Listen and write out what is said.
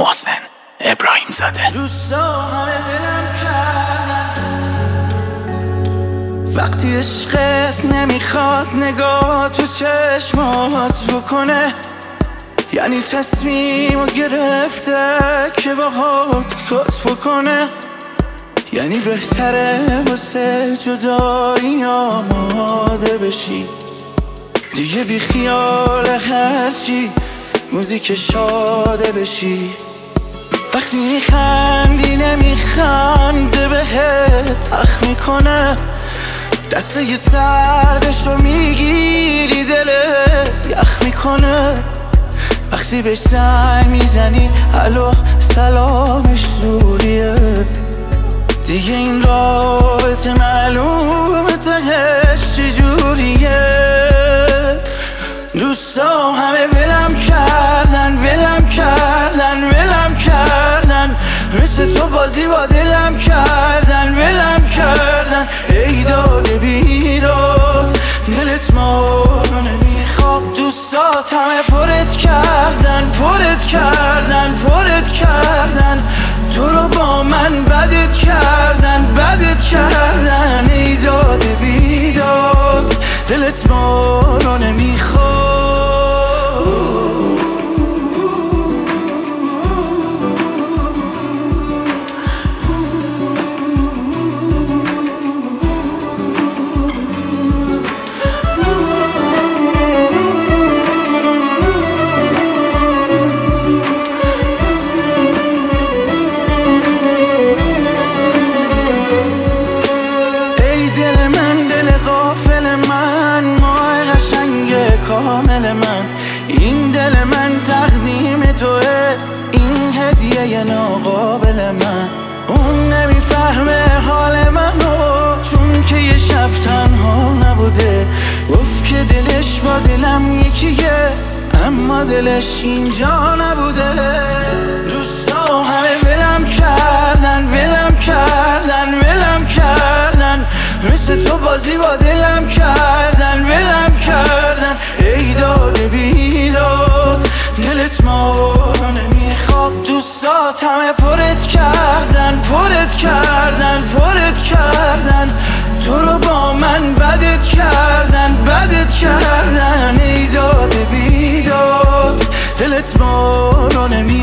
محسن ابراهیم زاده. دوستا همه دلم کردن وقتی عشقت نمیخواد نگاه تو چشمات بکنه، یعنی تصمیمو گرفته که باهات کات بکنه، یعنی بهتره واسه جدایی آماده بشی، دیگه بی خیال هرچی موزیک شاده بشی. وقتی میخندی نمیخنده بهت اخ میکنه، دسته ی سردشو میگیری دلت یخ میکنه. وقتی بهش زنگ میزنی الو سلامش زوریه، دیگه این رابطه معلومه تهش چجوریه. دوستا همه ولم کردن ولم کردن ولم کردن، مثل تو بازی با دلم کردن ولم کردن. ای داد بیداد دلت ما رو نمیخواد، دوستات همه پرت کردن پرت کردن پرت کردن، تو رو با من بدت کردن بدت کردن. ای داد بیداد دلت ما رو نمیخواد. کامل من این دل من تقدیم توه، این هدیه ناقابل من. اون نمیفهمه حال منو چون که یه شب تنها نبوده، گفت که دلش با دلم یکیه اما دلش اینجا نبوده. دوستا همه ولم کردن ولم کردن ولم کردن، مثل تو بازی با دلم کردن ولم کردن. ای داد بیداد دلت ما رو نمیخواد، دوستات همه پرت کردن پرت کردن پرت کردن، تو رو با من بدت کردن بدت کردن. ای داد بیداد دلت ما رو نمیخواد.